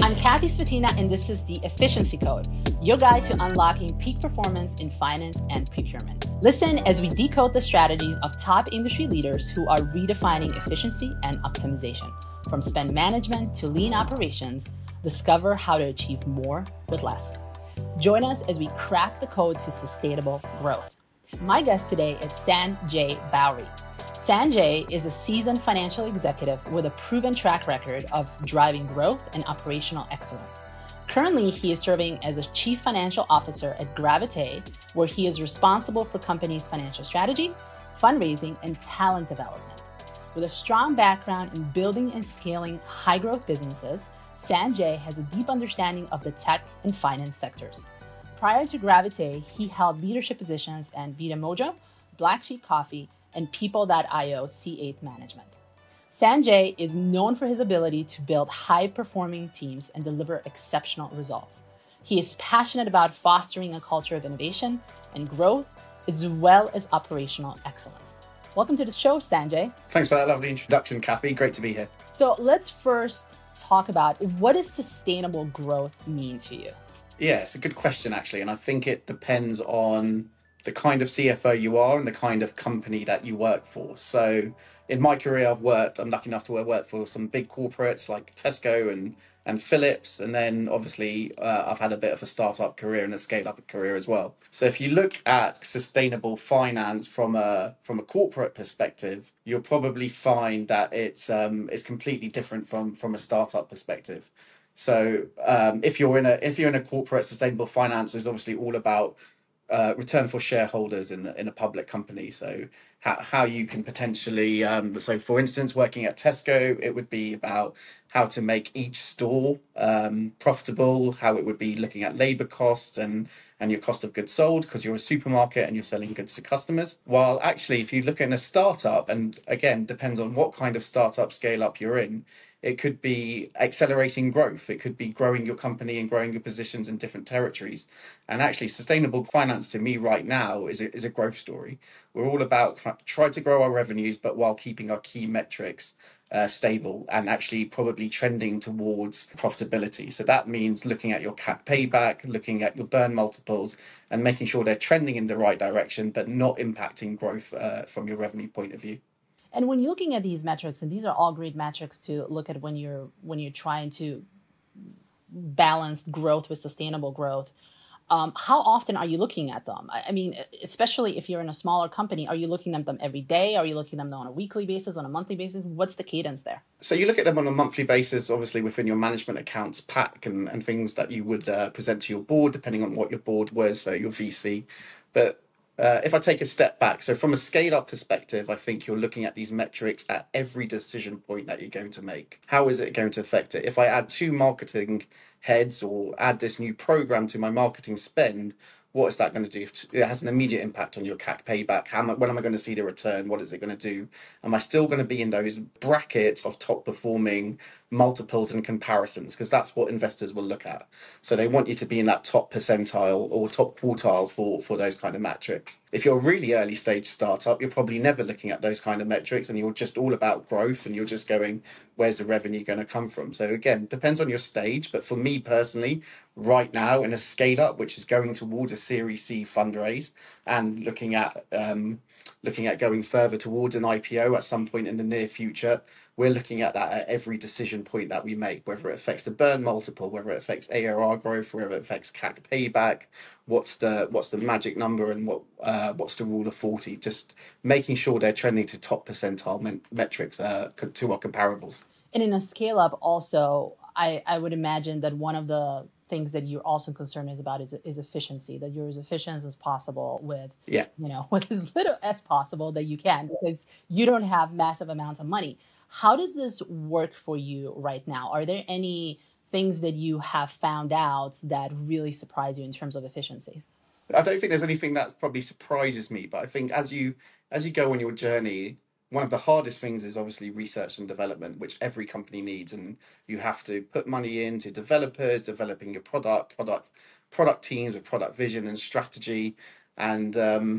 I'm Kathy Svatina, and this is the Efficiency Code, your guide to unlocking peak performance in finance and procurement. Listen as we decode the strategies of top industry leaders who are redefining efficiency and optimization. From spend management to lean operations, discover how to achieve more with less. Join us as we crack the code to sustainable growth. My guest today is Sanjay Bowry. Sanjay is a seasoned financial executive with a proven track record of driving growth and operational excellence. Currently, he is serving as a chief financial officer at Gravite, where he is responsible for company's financial strategy, fundraising, and talent development. With a strong background in building and scaling high-growth businesses, Sanjay has a deep understanding of the tech and finance sectors. Prior to Gravite, he held leadership positions at Vita Mojo, Black Sheep Coffee, and People.io C8 Management. Sanjay is known for his ability to build high-performing teams and deliver exceptional results. He is passionate about fostering a culture of innovation and growth, as well as operational excellence. Welcome to the show, Sanjay. Thanks for that lovely introduction, Kathy. Great to be here. So let's first talk about, what does sustainable growth mean to you? Yeah, it's a good question, actually. And I think it depends on the kind of CFO you are and the kind of company that you work for. So in my career, I'm lucky enough to work for some big corporates like Tesco and Philips. And then obviously I've had a bit of a startup career and a scale up career as well. So if you look at sustainable finance from a corporate perspective, you'll probably find that it's completely different from a startup perspective. So if you're in a corporate, sustainable finance is obviously all about return for shareholders in a public company. So how you can potentially, so for instance, working at Tesco, it would be about how to make each store profitable, how it would be looking at labor costs and your cost of goods sold, because you're a supermarket and you're selling goods to customers. While actually, if you look at a startup, and again, depends on what kind of startup scale up you're in, it could be accelerating growth. It could be growing your company and growing your positions in different territories. And actually, sustainable finance to me right now is a growth story. We're all about trying to grow our revenues, but while keeping our key metrics stable and actually probably trending towards profitability. So that means looking at your CAC payback, looking at your burn multiples, and making sure they're trending in the right direction, but not impacting growth from your revenue point of view. And when you're looking at these metrics, and these are all great metrics to look at when you're trying to balance growth with sustainable growth, how often are you looking at them? I mean, especially if you're in a smaller company, are you looking at them every day? Are you looking at them on a weekly basis, on a monthly basis? What's the cadence there? So you look at them on a monthly basis, obviously within your management accounts pack and things that you would present to your board, depending on what your board was, so your VC. But if I take a step back, so from a scale-up perspective, I think you're looking at these metrics at every decision point that you're going to make. How is it going to affect it? If I add 2 marketing heads or add this new program to my marketing spend, what is that going to do? It has an immediate impact on your CAC payback. When am I going to see the return? What is it going to do? Am I still going to be in those brackets of top performing multiples and comparisons? Because that's what investors will look at. So they want you to be in that top percentile or top quartile for those kind of metrics. If you're a really early stage startup, you're probably never looking at those kind of metrics and you're just all about growth and you're just going, where's the revenue going to come from? So again, depends on your stage. But for me personally, right now in a scale up, which is going towards a Series C fundraise and looking at going further towards an IPO at some point in the near future, we're looking at that at every decision point that we make, whether it affects the burn multiple, whether it affects ARR growth, whether it affects CAC payback, what's the magic number, and what's the rule of 40. Just making sure they're trending to top percentile metrics to our comparables. And in a scale up, also, I would imagine that one of the things that you're also concerned about is efficiency, that you're as efficient as possible with with as little as possible that you can, because you don't have massive amounts of money. How does this work for you right now? Are there any things that you have found out that really surprise you in terms of efficiencies? I don't think there's anything that probably surprises me, but I think as you go on your journey, one of the hardest things is obviously research and development, which every company needs, and you have to put money into developers, developing your product teams with product vision and strategy. And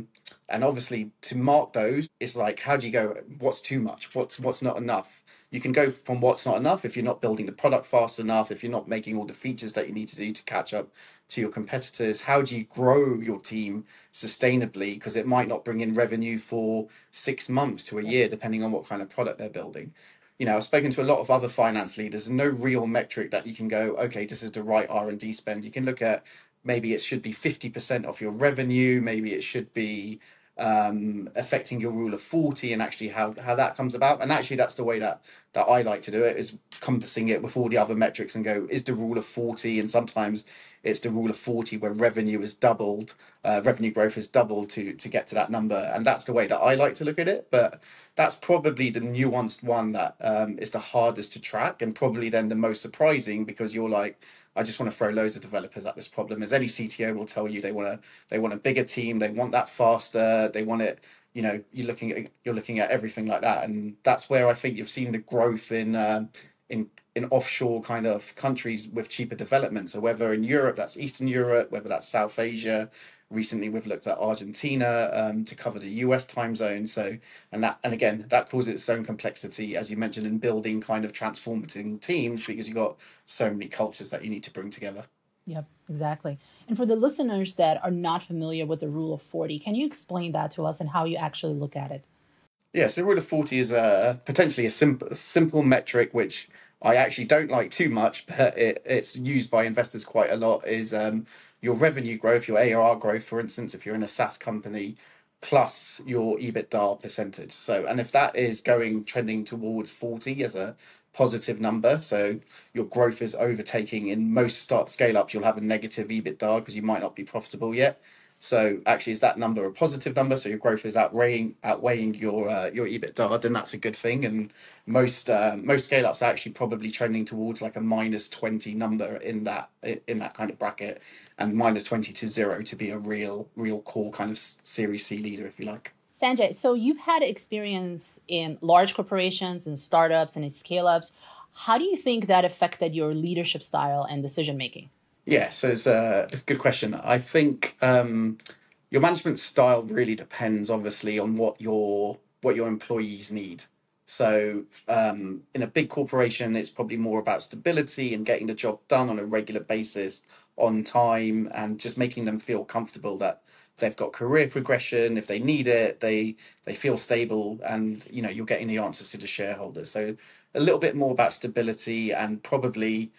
And obviously, to mark those, it's like, how do you go? What's too much? What's not enough? You can go from what's not enough if you're not building the product fast enough, if you're not making all the features that you need to do to catch up to your competitors. How do you grow your team sustainably? Because it might not bring in revenue for 6 months to a year, depending on what kind of product they're building. I've spoken to a lot of other finance leaders, and no real metric that you can go, okay, this is the right R&D spend. You can look at, maybe it should be 50% of your revenue, maybe it should be affecting your rule of 40, and actually how that comes about. And actually, that's the way that I like to do it, is compassing it with all the other metrics and go, is the rule of 40? And sometimes it's the rule of 40 where revenue is doubled, revenue growth is doubled to get to that number. And that's the way that I like to look at it. But that's probably the nuanced one that is the hardest to track, and probably then the most surprising, because you're like, I just want to throw loads of developers at this problem. As any CTO will tell you, they want a bigger team, they want that faster, they want it. You're looking at everything like that, and that's where I think you've seen the growth in offshore kind of countries with cheaper development. So whether in Europe, that's Eastern Europe, whether that's South Asia. Recently, we've looked at Argentina to cover the US time zone. So, and again, that causes its own complexity, as you mentioned, in building kind of transformative teams, because you've got so many cultures that you need to bring together. Yep, exactly. And for the listeners that are not familiar with the rule of 40, can you explain that to us and how you actually look at it? Yeah, so rule of 40 is potentially a simple metric, which I actually don't like too much, but it's used by investors quite a lot, is your revenue growth, your ARR growth, for instance, if you're in a SaaS company, plus your EBITDA percentage. So, and if that is trending towards 40 as a positive number, so your growth is overtaking, in most scale ups, you'll have a negative EBITDA because you might not be profitable yet. So actually, is that number a positive number? So your growth is outweighing your EBITDA, then that's a good thing. And most scale ups are actually probably trending towards like a -20 number in that kind of bracket, and -20 to 0 to be a real core kind of Series C leader, if you like. Sanjay, so you've had experience in large corporations and startups and in scale ups. How do you think that affected your leadership style and decision making? Yeah, so it's a good question. I think your management style really depends, obviously, on what your employees need. So in a big corporation, it's probably more about stability and getting the job done on a regular basis, on time, and just making them feel comfortable that they've got career progression. If they need it, they feel stable, and you're getting the answers to the shareholders. So a little bit more about stability, and probably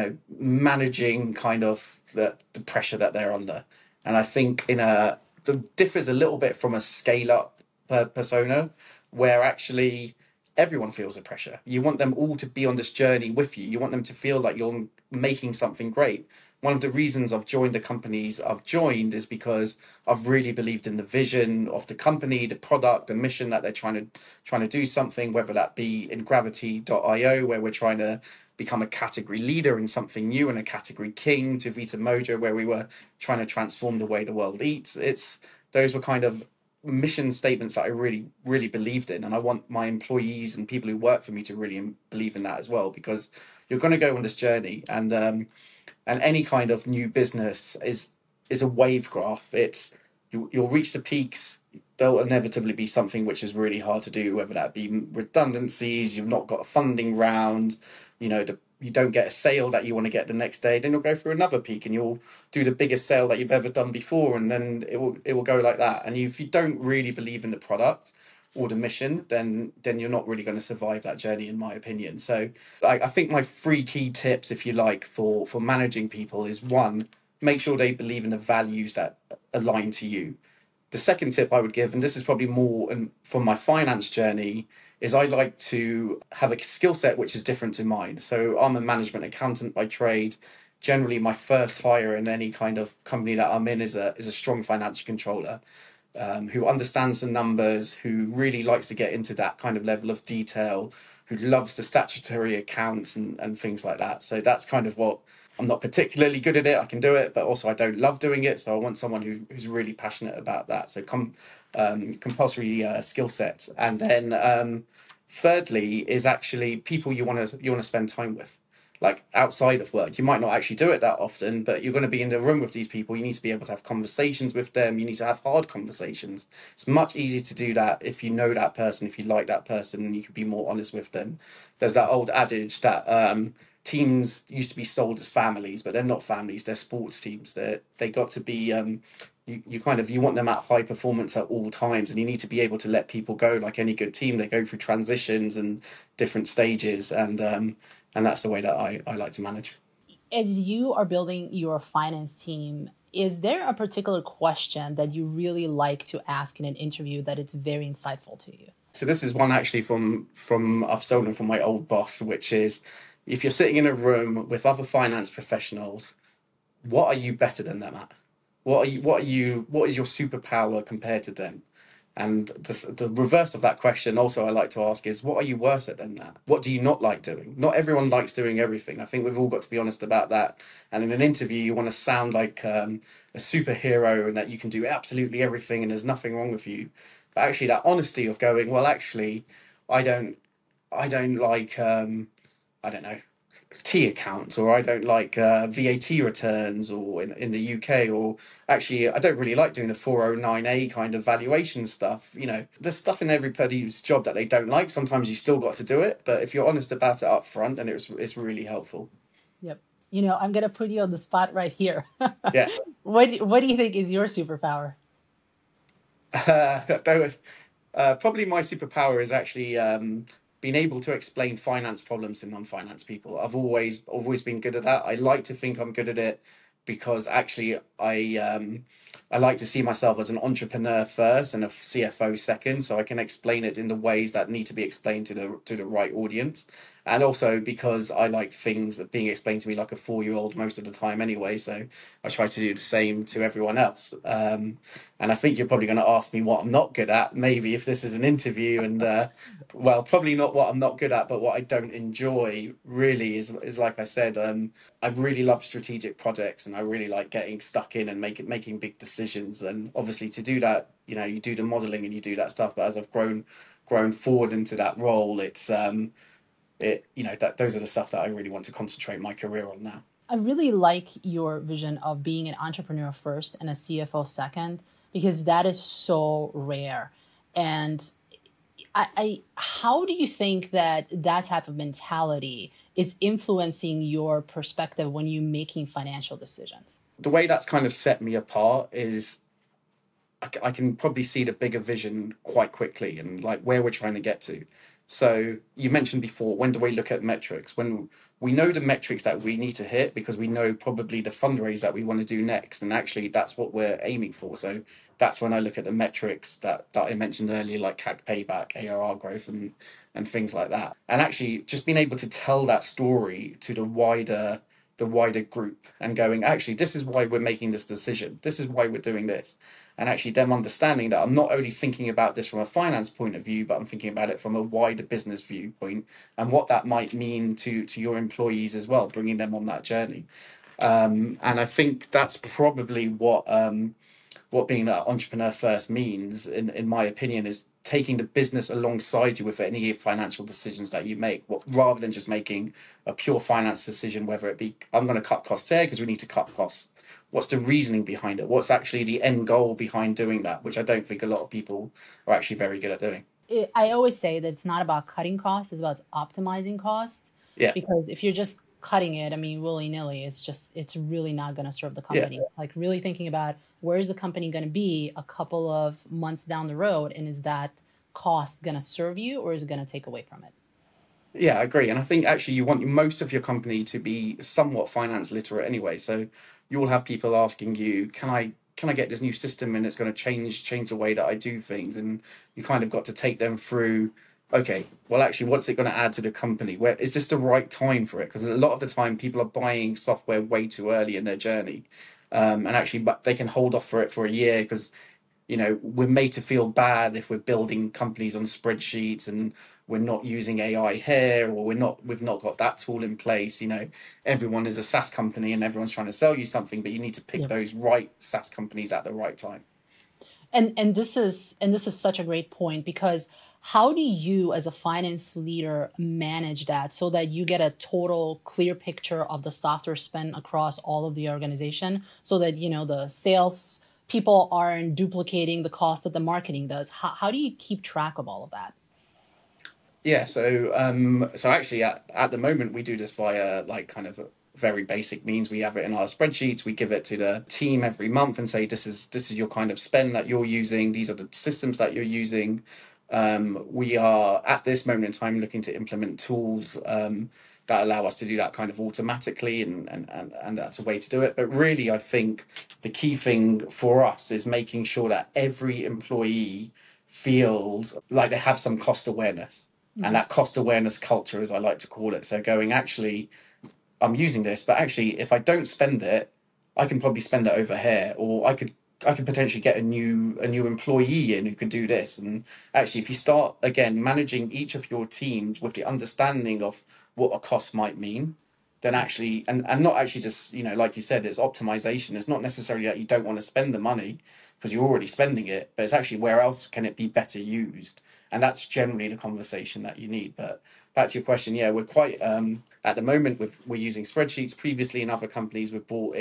managing kind of the pressure that they're under. And I think differs a little bit from a scale up persona, where actually everyone feels the pressure. You want them all to be on this journey with you. You want them to feel like you're making something great. One of the reasons I've joined the companies I've joined is because I've really believed in the vision of the company, the product, the mission that they're trying to do something, whether that be in Gravity.io, where we're trying to become a category leader in something new, and a category king, to Vita Mojo, where we were trying to transform the way the world eats. Those were kind of mission statements that I really, really believed in. And I want my employees and people who work for me to really believe in that as well, because you're going to go on this journey, and any kind of new business is a wave graph. You'll reach the peaks. There'll inevitably be something which is really hard to do, whether that be redundancies, you've not got a funding round, you don't get a sale that you want to get the next day. Then you'll go through another peak, and you'll do the biggest sale that you've ever done before, and then it will go like that. And if you don't really believe in the product or the mission, then you're not really going to survive that journey, in my opinion. So I think my three key tips, if you like, for managing people is: one, make sure they believe in the values that align to you. The second tip I would give, and this is probably more from my finance journey, is I like to have a skill set which is different to mine. So I'm a management accountant by trade. Generally, my first hire in any kind of company that I'm in is a strong financial controller, who understands the numbers, who really likes to get into that kind of level of detail, who loves the statutory accounts and things like that. So that's kind of what I'm not particularly good at it. I can do it, but also I don't love doing it. So I want someone who's really passionate about that. So compulsory skill set. And then thirdly is actually people you want to spend time with. like outside of work. You might not actually do it that often, but you're going to be in the room with these people. You need to be able to have conversations with them. You need to have hard conversations. It's much easier to do that if you know that person, if you like that person, and you can be more honest with them. There's that old adage that teams used to be sold as families, but they're not families. They're sports teams. They got to be you want them at high performance at all times, and you need to be able to let people go. Like any good team, they go through transitions and different stages, and that's the way that I like to manage. As you are building your finance team, is there a particular question that you really like to ask in an interview that it's very insightful to you? So this is one actually from I've stolen from my old boss, which is, if you're sitting in a room with other finance professionals, what are you better than them at? What is your superpower compared to them? And the reverse of that question also I like to ask is, what are you worse at than that? What do you not like doing? Not everyone likes doing everything. I think we've all got to be honest about that. And in an interview, you want to sound like a superhero and that you can do absolutely everything and there's nothing wrong with you. But actually, that honesty of going, well, actually, I don't, I don't like, I don't know, T accounts, or I don't like VAT returns, or in the UK, or actually I don't really like doing the 409A kind of valuation stuff. There's stuff in everybody's job that they don't like. Sometimes you still got to do it, but if you're honest about it up front, then it's really helpful. Yep. I'm going to put you on the spot right here. Yeah. What do you think is your superpower? Probably my superpower is actually being able to explain finance problems to non-finance people. I've always been good at that. I like to think I'm good at it because actually I like to see myself as an entrepreneur first and a CFO second, so I can explain it in the ways that need to be explained to the right audience. And also because I like things being explained to me like a 4-year-old most of the time anyway, so I try to do the same to everyone else. And I think you're probably going to ask me what I'm not good at, maybe if this is an interview, and well, probably not what I'm not good at, but what I don't enjoy really is like I said, I really love strategic projects, and I really like getting stuck in and making big decisions. And obviously, to do that, you do the modeling and you do that stuff. But as I've grown forward into that role, those are the stuff that I really want to concentrate my career on now. I really like your vision of being an entrepreneur first and a CFO second, because that is so rare. And how do you think that type of mentality is influencing your perspective when you're making financial decisions? The way that's kind of set me apart is I can probably see the bigger vision quite quickly and like where we're trying to get to. So you mentioned before, when do we look at metrics? When we know the metrics that we need to hit, because we know probably the fundraise that we want to do next, and actually that's what we're aiming for. So that's when I look at the metrics that I mentioned earlier, like CAC payback, ARR growth, and things like that. And actually just being able to tell that story to the wider group and going, actually, this is why we're making this decision. This is why we're doing this. And actually them understanding that I'm not only thinking about this from a finance point of view, but I'm thinking about it from a wider business viewpoint and what that might mean to your employees as well, bringing them on that journey. And I think that's probably what being an entrepreneur first means, in my opinion, is taking the business alongside you with any financial decisions that you make, rather than just making a pure finance decision, whether it be, I'm going to cut costs here because we need to cut costs. What's the reasoning behind it? What's actually the end goal behind doing that? Which I don't think a lot of people are actually very good at doing. I always say that it's not about cutting costs, it's about optimizing costs. Yeah. Because if you're just cutting it, willy-nilly, it's really not going to serve the company. Yeah. Like really thinking about where is the company going to be a couple of months down the road, and is that cost going to serve you or is it going to take away from it? Yeah, I agree. And I think actually you want most of your company to be somewhat finance literate anyway. So you'll have people asking you, can I get this new system and it's going to change the way that I do things? And you kind of got to take them through, okay, well, actually, what's it going to add to the company? Where is this the right time for it? Because a lot of the time people are buying software way too early in their journey. And actually, but they can hold off for it for a year because we're made to feel bad if we're building companies on spreadsheets and we're not using AI here, or we've not got that tool in place. Everyone is a SaaS company and everyone's trying to sell you something, but you need to pick those right SaaS companies at the right time. And this is such a great point, because How do you, as a finance leader, manage that so that you get a total clear picture of the software spend across all of the organization so that, the sales people aren't duplicating the cost that the marketing does? How do you keep track of all of that? Yeah, so actually at the moment we do this via like kind of very basic means. We have it in our spreadsheets. We give it to the team every month and say this is your kind of spend that you're using. These are the systems that you're using. We are at this moment in time looking to implement tools that allow us to do that kind of automatically, and that's a way to do it. But really, I think the key thing for us is making sure that every employee feels like they have some cost awareness, and Mhm. that cost awareness culture, as I like to call it. So going, actually, I'm using this, but actually, if I don't spend it, I can probably spend it over here, or I could potentially get a new employee in who could do this. And actually, if you start again managing each of your teams with the understanding of what a cost might mean, then Yeah. actually, and not actually just, like you said, it's optimization. It's not necessarily that you don't want to spend the money because you're already spending it, but it's actually where else can it be better used. And that's generally the conversation that you need. But back to your question, yeah, we're quite at the moment we're using spreadsheets. Previously in other companies we've brought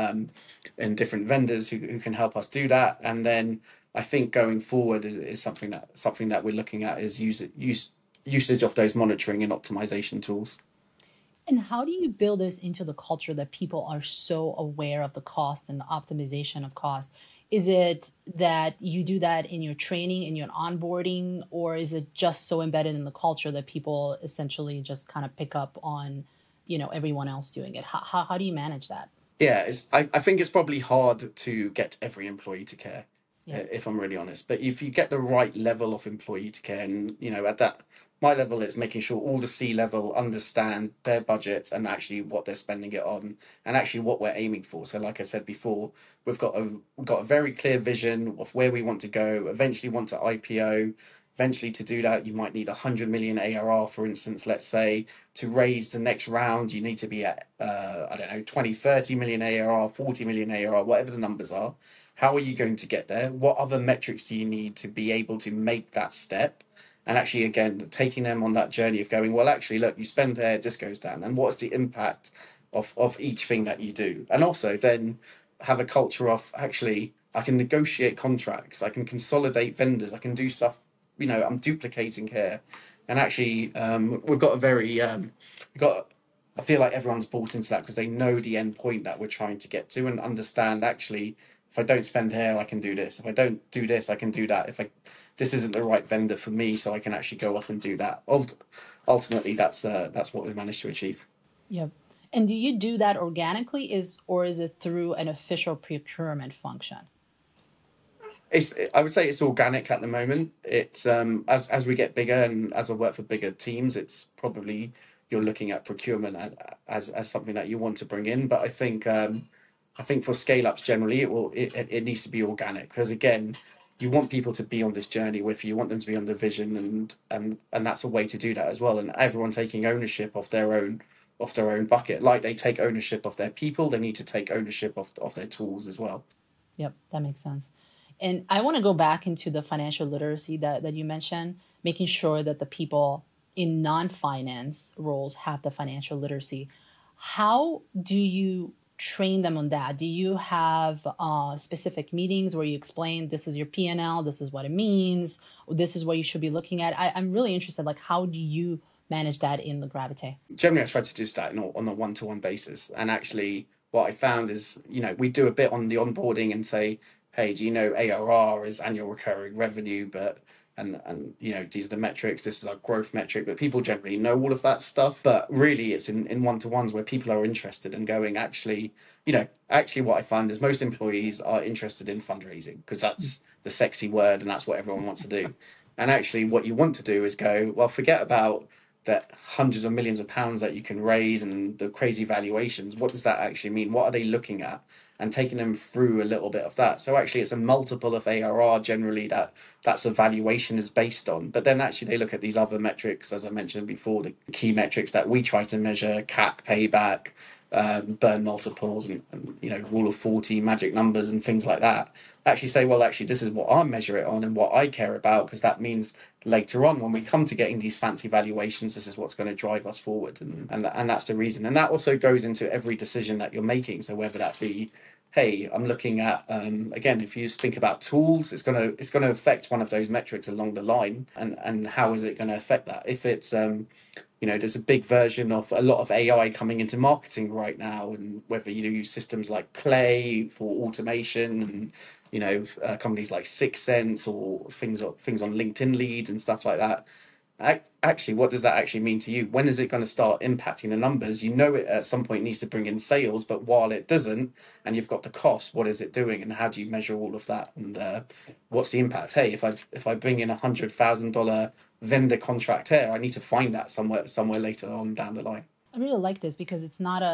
in different vendors who can help us do that. And then I think going forward is something that we're looking at is usage of those monitoring and optimization tools. And how do you build this into the culture that people are so aware of the cost and the optimization of cost? Is it that you do that in your training, in your onboarding, or is it just so embedded in the culture that people essentially just kind of pick up on, everyone else doing it? How do you manage that? Yeah, I think it's probably hard to get every employee to care, Yeah. if I'm really honest. But if you get the right level of employee to care, and at that, my level is making sure all the C level understand their budgets and actually what they're spending it on, and actually what we're aiming for. So, like I said before, we've got a very clear vision of where we want to go. Eventually, want to IPO. Eventually, to do that, you might need 100 million ARR, for instance, let's say. To raise the next round, you need to be at, I don't know, 20, 30 million ARR, 40 million ARR, whatever the numbers are. How are you going to get there? What other metrics do you need to be able to make that step? And actually, again, taking them on that journey of going, well, actually, look, you spend there, this goes down. And what's the impact of each thing that you do? And also then have a culture of, actually, I can negotiate contracts, I can consolidate vendors, I can do stuff, I'm duplicating here. And actually, we've got a very, we've got, I feel like everyone's bought into that because they know the end point that we're trying to get to and understand, actually, if I don't spend here, I can do this. If I don't do this, I can do that. This isn't the right vendor for me, so I can actually go off and do that. Ultimately, that's what we've managed to achieve. Yep. And do you do that organically or is it through an official procurement function? I would say it's organic at the moment. It's as we get bigger and as I work for bigger teams, it's probably you're looking at procurement as something that you want to bring in. But I think for scale ups generally, it needs to be organic because, again, you want people to be on this journey with you. You want them to be on the vision, and that's a way to do that as well. And everyone taking ownership of their own bucket, like they take ownership of their people, they need to take ownership of their tools as well. Yep, that makes sense. And I want to go back into the financial literacy that you mentioned, making sure that the people in non-finance roles have the financial literacy. How do you train them on that? Do you have specific meetings where you explain this is your P&L, this is what it means, this is what you should be looking at? I'm really interested, like how do you manage that in the Gravite? Generally, I try to do that on a one-to-one basis. And actually, what I found is, we do a bit on the onboarding and say, hey, do you know ARR is annual recurring revenue, but and these are the metrics, this is our growth metric, but people generally know all of that stuff. But really, it's in one-to-ones where people are interested and going, actually what I find is most employees are interested in fundraising because that's the sexy word and that's what everyone wants to do. And actually, what you want to do is go, well, forget about that hundreds of millions of pounds that you can raise and the crazy valuations. What does that actually mean? What are they looking at? And taking them through a little bit of that. So actually, it's a multiple of ARR generally that's a valuation is based on. But then actually, they look at these other metrics, as I mentioned before, the key metrics that we try to measure: CAC, payback, burn multiples and rule of 40 magic numbers and things like that. Actually say, well, actually this is what I measure it on and what I care about, because that means later on when we come to getting these fancy valuations, this is what's going to drive us forward, and that's the reason. And that also goes into every decision that you're making. So whether that be, hey, I'm looking at, again, if you think about tools, it's gonna affect one of those metrics along the line, and how is it going to affect that? If it's there's a big version of a lot of AI coming into marketing right now, and whether you use systems like Clay for automation, and companies like Sixth Sense, or things on LinkedIn leads and stuff like that. Actually, what does that actually mean to you? When is it going to start impacting the numbers? It at some point needs to bring in sales, but while it doesn't, and you've got the cost, what is it doing, and how do you measure all of that? And what's the impact? Hey, if I bring in $100,000 vendor contract here, I need to find that somewhere later on down the line. I really like this because it's not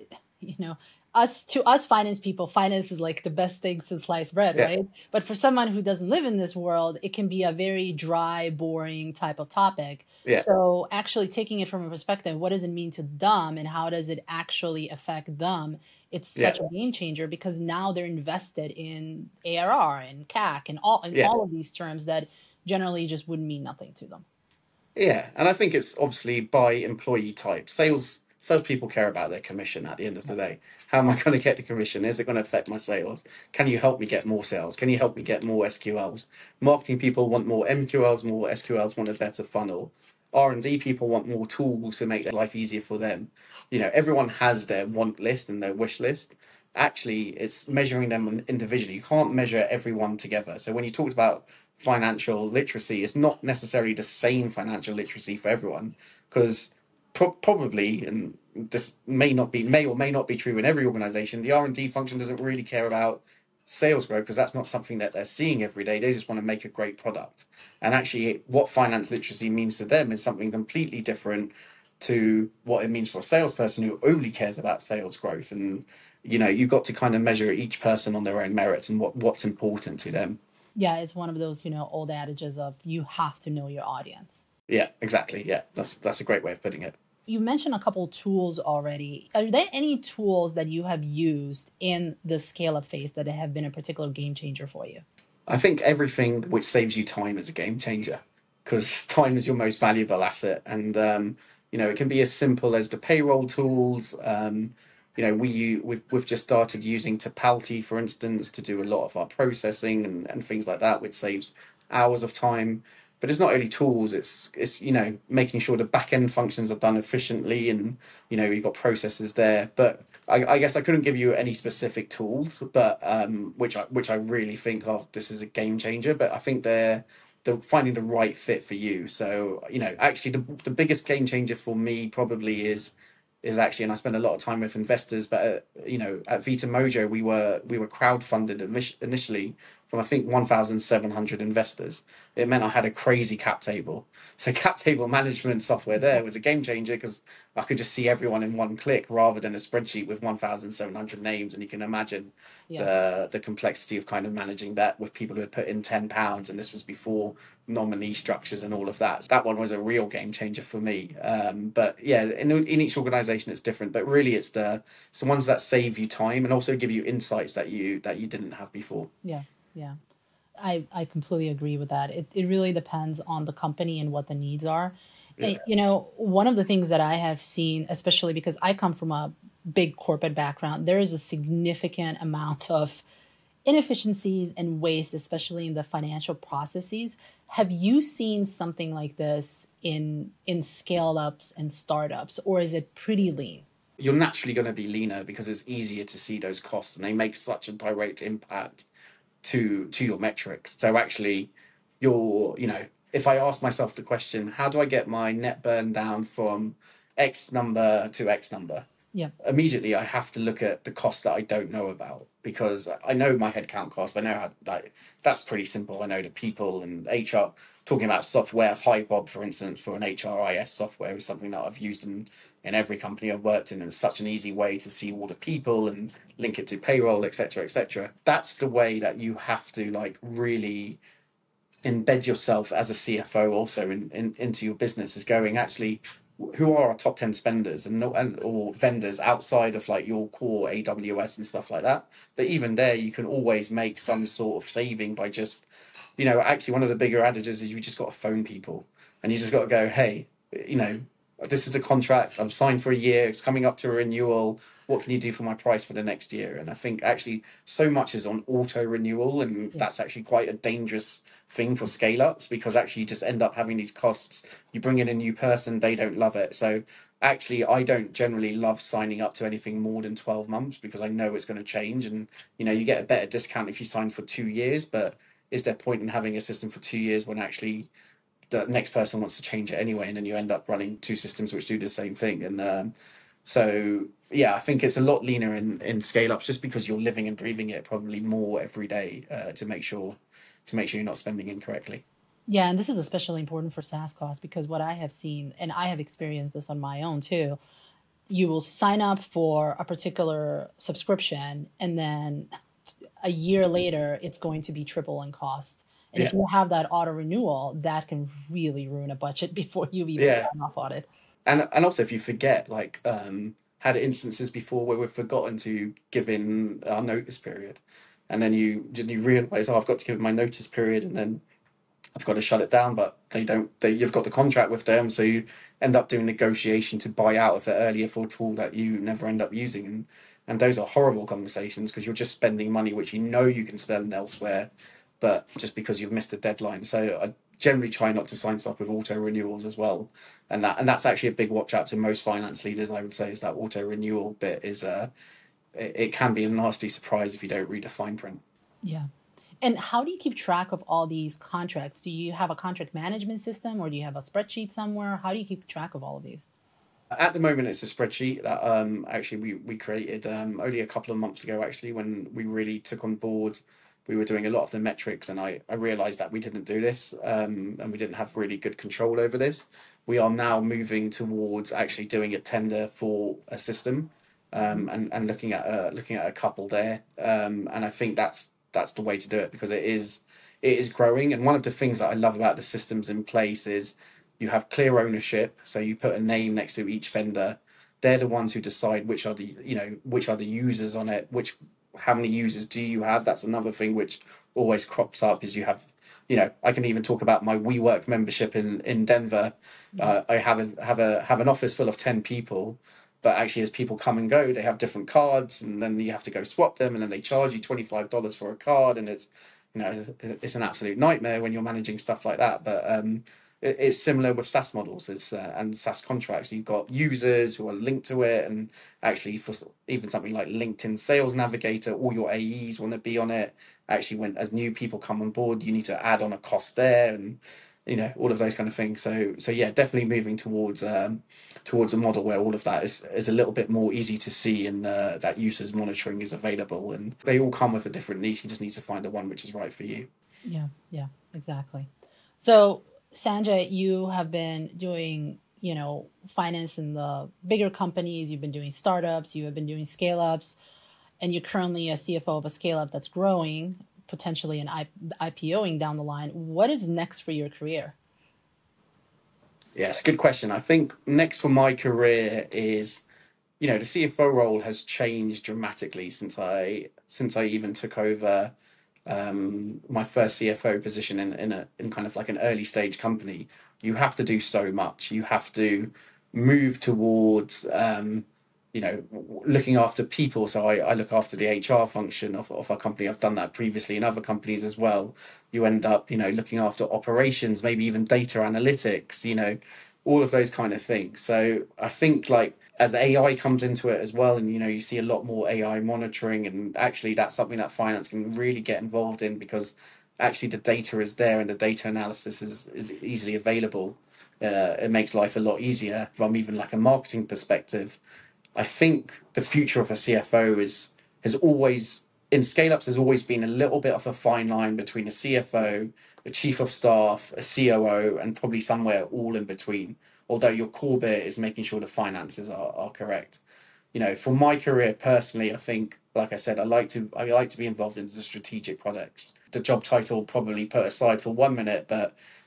us finance people, finance is like the best thing to slice bread, Yeah. right? But for someone who doesn't live in this world, it can be a very dry, boring type of topic. Yeah. So actually taking it from a perspective, what does it mean to them and how does it actually affect them? It's such a game changer, because now they're invested in ARR and CAC and all of these terms that generally just wouldn't mean nothing to them. Yeah, and I think it's obviously by employee type. Salespeople care about their commission at the end of the day. How am I going to get the commission? Is it going to affect my sales? Can you help me get more sales? Can you help me get more SQLs? Marketing people want more MQLs, more SQLs, want a better funnel. R&D people want more tools to make their life easier for them. Everyone has their want list and their wish list. Actually, it's measuring them individually. You can't measure everyone together. So when you talked about financial literacy, it's not necessarily the same financial literacy for everyone, because probably, and this may or may not be true in every organization, the R&D function doesn't really care about sales growth, because that's not something that they're seeing every day. They just want to make a great product. And actually what finance literacy means to them is something completely different to what it means for a salesperson who only cares about sales growth. And you've got to kind of measure each person on their own merits and what's important to them. Yeah, it's one of those, old adages of you have to know your audience. Yeah, exactly. Yeah, that's a great way of putting it. You mentioned a couple tools already. Are there any tools that you have used in the scale up phase that have been a particular game changer for you? I think everything which saves you time is a game changer, because time is your most valuable asset. And it can be as simple as the payroll tools. We've just started using Tapalti, for instance, to do a lot of our processing and things like that, which saves hours of time. But it's not only tools; it's making sure the back end functions are done efficiently, and you've got processes there. But I guess I couldn't give you any specific tools, but which I really think of this is a game changer. But I think they're finding the right fit for you. So actually the biggest game changer for me probably is actually, and I spend a lot of time with investors, but at Vita Mojo we were crowdfunded initially from, I think, 1,700 investors. It meant I had a crazy cap table. So cap table management software there was a game changer, because I could just see everyone in one click rather than a spreadsheet with 1,700 names. And you can imagine the complexity of kind of managing that with people who had put in £10, and this was before nominee structures and all of that. That one was a real game changer for me. But yeah, in each organization it's different, but really it's the ones that save you time and also give you insights that you didn't have before. Yeah. I completely agree with that. It really depends on the company and what the needs are. Yeah. And, one of the things that I have seen, especially because I come from a big corporate background, there is a significant amount of inefficiencies and waste, especially in the financial processes. Have you seen something like this in scale ups and startups, or is it pretty lean? You're naturally going to be leaner because it's easier to see those costs, and they make such a direct impact to your metrics. So actually, if I ask myself the question, how do I get my net burn down from X number to X number? Yeah. Immediately I have to look at the costs that I don't know about, because I know my headcount cost. I know how, that's pretty simple. I know the people and HR. Talking about software, HiBob, for instance, for an HRIS software is something that I've used in every company I've worked in. And it's such an easy way to see all the people and link it to payroll, etc., etc. That's the way that you have to really embed yourself as a CFO also into your business, is going, actually, who are our top 10 spenders and or vendors outside of like your core AWS and stuff like that. But even there, you can always make some sort of saving by just, actually one of the bigger adages is you just got to phone people and you just got to go, hey, this is the contract. I've signed for a year. It's coming up to a renewal. What can you do for my price for the next year? And I think actually so much is on auto renewal, and that's actually quite a dangerous thing for scale ups, because actually you just end up having these costs. You bring in a new person, they don't love it. So actually, I don't generally love signing up to anything more than 12 months because I know it's going to change. And, you get a better discount if you sign for 2 years. But is there point in having a system for 2 years when actually the next person wants to change it anyway, and then you end up running two systems which do the same thing? And so yeah, I think it's a lot leaner in scale ups just because you're living and breathing it probably more every day, to make sure you're not spending incorrectly. Yeah, and this is especially important for SaaS costs because what I have seen, and I have experienced this on my own too, you will sign up for a particular subscription and then a year later it's going to be triple in cost. And if Yeah, you have that auto renewal, that can really ruin a budget before you've even yeah, gotten off audit. and also if you forget, like, had instances before where we've forgotten to give in our notice period, and then you realize, oh, I've got to give my notice period, and then I've got to shut it down, but they don't. You've got the contract with them, so you end up doing negotiation to buy out of it earlier for a tool that you never end up using, and those are horrible conversations because you're just spending money which you can spend elsewhere, but just because you've missed a deadline. So I generally try not to sign stuff with auto renewals as well, and that's actually a big watch out to most finance leaders. I would say is that auto renewal bit is it can be a nasty surprise if you don't read the fine print. Yeah. And how do you keep track of all these contracts? Do you have a contract management system or do you have a spreadsheet somewhere? How do you keep track of all of these? At the moment, it's a spreadsheet that actually we created only a couple of months ago. Actually, when we really took on board, we were doing a lot of the metrics, and I realised that we didn't do this, and we didn't have really good control over this. We are now moving towards actually doing a tender for a system, and looking at a couple there, and I think that's the way to do it because it is growing. And one of the things that I love about the systems in place is you have clear ownership, so you put a name next to each vendor. They're the ones who decide which are the users on it, which how many users do you have. That's another thing which always crops up is you have, I can even talk about my WeWork membership in Denver. Yeah. I have an office full of 10 people, but actually as people come and go, they have different cards, and then you have to go swap them, and then they charge you $25 for a card, and it's an absolute nightmare when you're managing stuff like that. But it's similar with SaaS models, and SaaS contracts. You've got users who are linked to it, and actually for even something like LinkedIn Sales Navigator, all your AEs want to be on it. Actually, when as new people come on board, you need to add on a cost there, and all of those kind of things. So yeah, definitely moving towards a model where all of that is a little bit more easy to see, and that users monitoring is available, and they all come with a different niche. You just need to find the one which is right for you. Yeah, yeah, exactly. So, Sanjay, you have been doing, finance in the bigger companies, you've been doing startups, you have been doing scale ups, and you're currently a CFO of a scale up that's growing, potentially an IPOing down the line. What is next for your career? Yeah, it's a good question. I think next for my career is, the CFO role has changed dramatically since I even took over my first CFO position in kind of like an early stage company. You have to do so much. You have to move towards looking after people. So I look after the HR function of our company. I've done that previously in other companies as well. You end up looking after operations, maybe even data analytics, all of those kind of things. So I think like as AI comes into it as well, and you see a lot more AI monitoring, and actually that's something that finance can really get involved in because actually the data is there and the data analysis is easily available. It makes life a lot easier from even like a marketing perspective. I think the future of a CFO has always in scale ups. There's always been a little bit of a fine line between a CFO, a chief of staff, a COO, and probably somewhere all in between. Although your core bit is making sure the finances are correct. For my career personally, I think, like I said, I like to be involved in the strategic projects. The job title probably put aside for 1 minute, but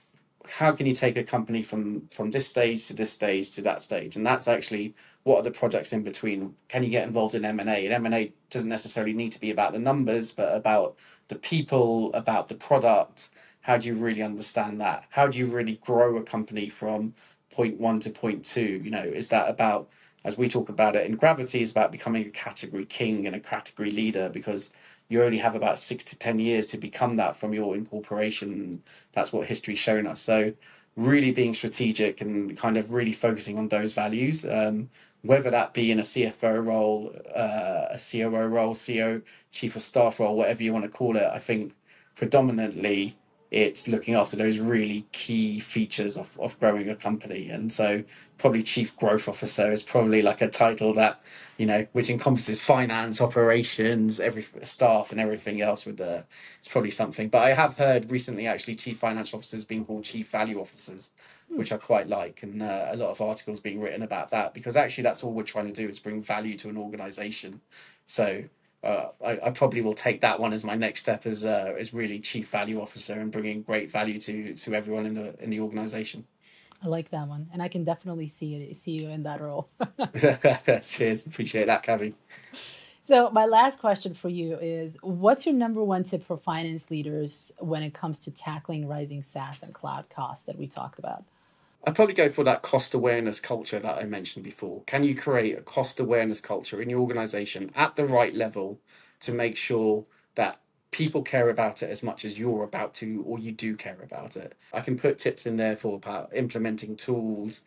how can you take a company from this stage to this stage to that stage? And that's actually what are the projects in between. Can you get involved in M&A? And M&A doesn't necessarily need to be about the numbers, but about the people, about the product. How do you really understand that? How do you really grow a company from point one to point two? Is that about, as we talk about it in Gravity, is about becoming a category king and a category leader, because you only have about 6 to 10 years to become that from your incorporation. That's what history's shown us. So really being strategic and kind of really focusing on those values, whether that be in a CFO role, a COO role, CEO, chief of staff role, whatever you want to call it. I think predominantly it's looking after those really key features of growing a company. And so probably chief growth officer is probably like a title that, which encompasses finance, operations, every staff and everything else it's probably something. But I have heard recently actually chief financial officers being called chief value officers, which I quite like. And a lot of articles being written about that, because actually that's all we're trying to do is bring value to an organization. So I probably will take that one as my next step as really chief value officer and bringing great value to everyone in the organization. I like that one, and I can definitely see you in that role. Cheers, appreciate that, Kavi. So my last question for you is, what's your number one tip for finance leaders when it comes to tackling rising SaaS and cloud costs that we talked about? I'd probably go for that cost awareness culture that I mentioned before. Can you create a cost awareness culture in your organization at the right level to make sure that people care about it as much as you're about to, or you do care about it? I can put tips in there for about implementing tools,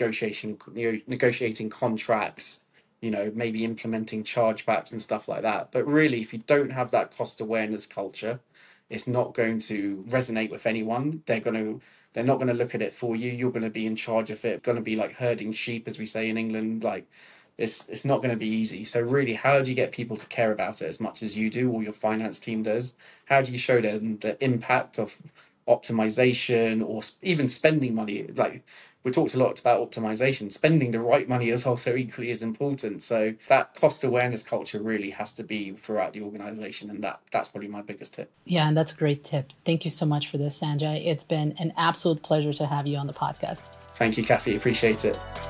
negotiating contracts, maybe implementing chargebacks and stuff like that. But really, if you don't have that cost awareness culture, it's not going to resonate with anyone. They're not going to look at it for you. You're going to be in charge of it. Going to be like herding sheep, as we say in England. Like it's not going to be easy. So really, how do you get people to care about it as much as you do, or your finance team does? How do you show them the impact of optimization, or even spending money? Like we talked a lot about optimization. Spending the right money is also equally as important. So that cost awareness culture really has to be throughout the organization, and that's probably my biggest tip. Yeah, and that's a great tip. Thank you so much for this, Sanjay. It's been an absolute pleasure to have you on the podcast. Thank you, Kathy. Appreciate it.